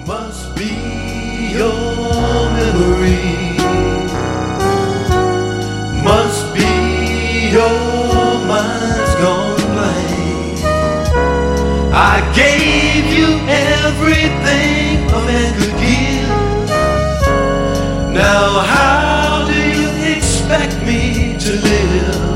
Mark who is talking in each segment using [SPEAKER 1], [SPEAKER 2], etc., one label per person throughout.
[SPEAKER 1] Must be your memory. Must be your mind's gone blank. I gave you everything a man could give. Now how do you expect me to live?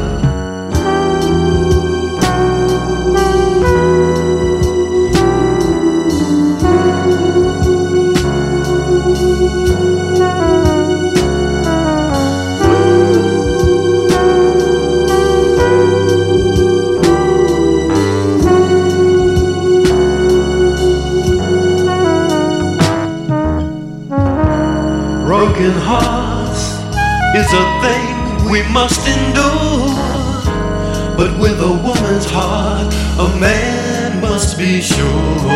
[SPEAKER 1] Broken hearts is a thing we must endure, but with a woman's heart, a man must be sure.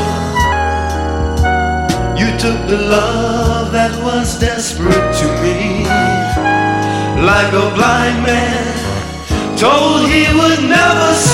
[SPEAKER 1] You took the love that was desperate to me, like a blind man told he would never see.